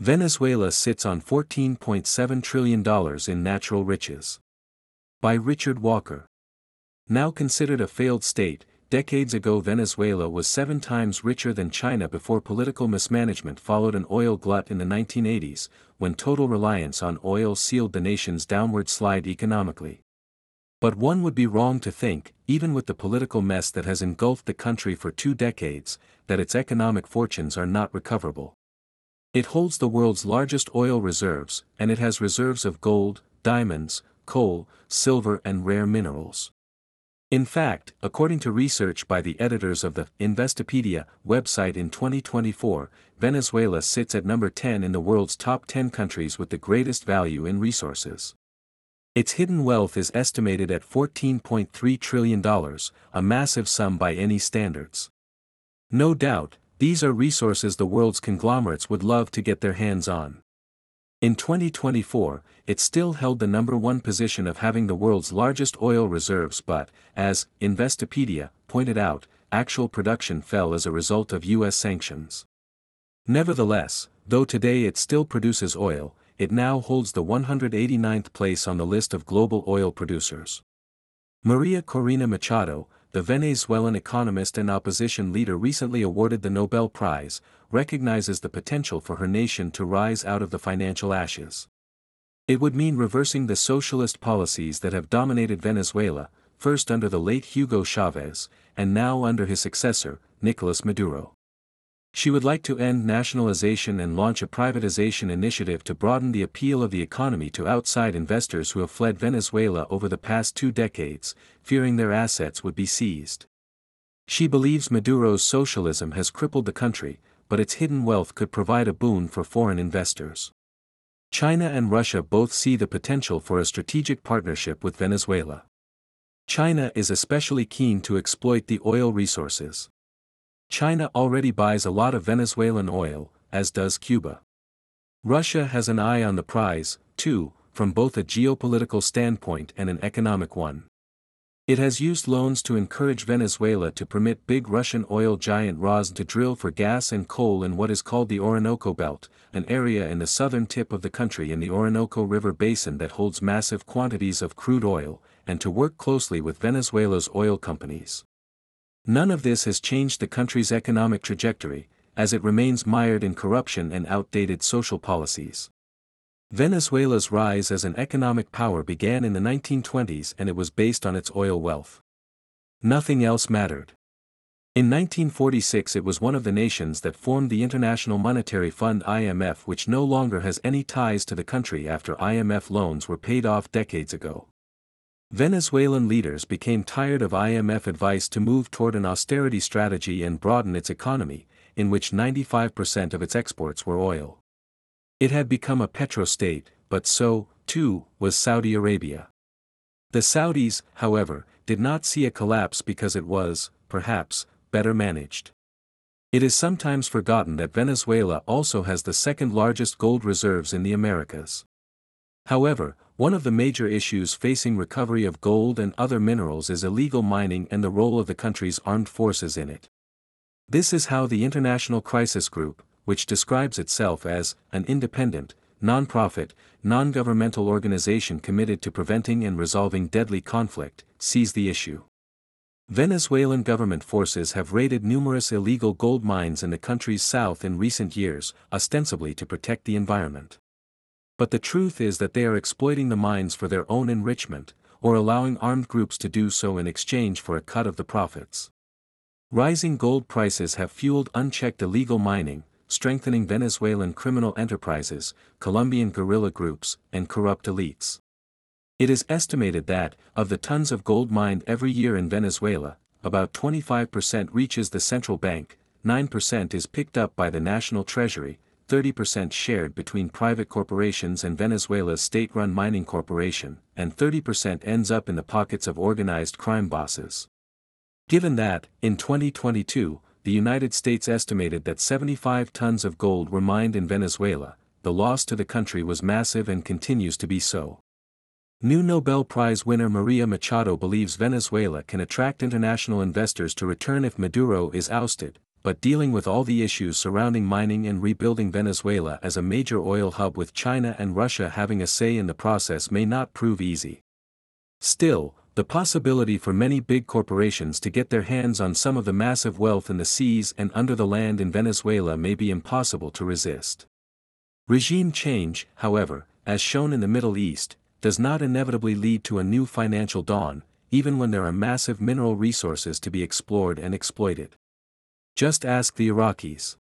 Venezuela sits on $14.7 trillion in natural riches. By Richard Walker. Now considered a failed state, decades ago Venezuela was 7 times richer than China before political mismanagement followed an oil glut in the 1980s, when total reliance on oil sealed the nation's downward slide economically. But one would be wrong to think, even with the political mess that has engulfed the country for 2 decades, that its economic fortunes are not recoverable. It holds the world's largest oil reserves, and it has reserves of gold, diamonds, coal, silver and rare minerals. In fact, according to research by the editors of the Investopedia website in 2024, Venezuela sits at number 10 in the world's top 10 countries with the greatest value in resources. Its hidden wealth is estimated at $14.3 trillion, a massive sum by any standards. No doubt, these are resources the world's conglomerates would love to get their hands on. In 2024, it still held the number 1 position of having the world's largest oil reserves but, as Investopedia pointed out, actual production fell as a result of U.S. sanctions. Nevertheless, though today it still produces oil, it now holds the 189th place on the list of global oil producers. Maria Corina Machado, the Venezuelan economist and opposition leader recently awarded the Nobel Prize, recognizes the potential for her nation to rise out of the financial ashes. It would mean reversing the socialist policies that have dominated Venezuela, first under the late Hugo Chavez, and now under his successor, Nicolas Maduro. She would like to end nationalization and launch a privatization initiative to broaden the appeal of the economy to outside investors who have fled Venezuela over the past 2 decades, fearing their assets would be seized. She believes Maduro's socialism has crippled the country, but its hidden wealth could provide a boon for foreign investors. China and Russia both see the potential for a strategic partnership with Venezuela. China is especially keen to exploit the oil resources. China already buys a lot of Venezuelan oil, as does Cuba. Russia has an eye on the prize, too, from both a geopolitical standpoint and an economic one. It has used loans to encourage Venezuela to permit big Russian oil giant Rosneft to drill for gas and coal in what is called the Orinoco Belt, an area in the southern tip of the country in the Orinoco River basin that holds massive quantities of crude oil, and to work closely with Venezuela's oil companies. None of this has changed the country's economic trajectory, as it remains mired in corruption and outdated social policies. Venezuela's rise as an economic power began in the 1920s and it was based on its oil wealth. Nothing else mattered. In 1946 it was one of the nations that formed the International Monetary Fund (IMF), which no longer has any ties to the country after IMF loans were paid off decades ago. Venezuelan leaders became tired of IMF advice to move toward an austerity strategy and broaden its economy, in which 95% of its exports were oil. It had become a petrostate, but so, too, was Saudi Arabia. The Saudis, however, did not see a collapse because it was, perhaps, better managed. It is sometimes forgotten that Venezuela also has the second largest gold reserves in the Americas. However, one of the major issues facing recovery of gold and other minerals is illegal mining and the role of the country's armed forces in it. This is how the International Crisis Group, which describes itself as an independent, non-profit, non-governmental organization committed to preventing and resolving deadly conflict, sees the issue. Venezuelan government forces have raided numerous illegal gold mines in the country's south in recent years, ostensibly to protect the environment. But the truth is that they are exploiting the mines for their own enrichment, or allowing armed groups to do so in exchange for a cut of the profits. Rising gold prices have fueled unchecked illegal mining, strengthening Venezuelan criminal enterprises, Colombian guerrilla groups, and corrupt elites. It is estimated that, of the tons of gold mined every year in Venezuela, about 25% reaches the central bank, 9% is picked up by the national treasury, 30% shared between private corporations and Venezuela's state-run mining corporation, and 30% ends up in the pockets of organized crime bosses. Given that, in 2022, the United States estimated that 75 tons of gold were mined in Venezuela, the loss to the country was massive and continues to be so. New Nobel Prize winner Maria Machado believes Venezuela can attract international investors to return if Maduro is ousted, but dealing with all the issues surrounding mining and rebuilding Venezuela as a major oil hub with China and Russia having a say in the process may not prove easy. Still, the possibility for many big corporations to get their hands on some of the massive wealth in the seas and under the land in Venezuela may be impossible to resist. Regime change, however, as shown in the Middle East, does not inevitably lead to a new financial dawn, even when there are massive mineral resources to be explored and exploited. Just ask the Iraqis.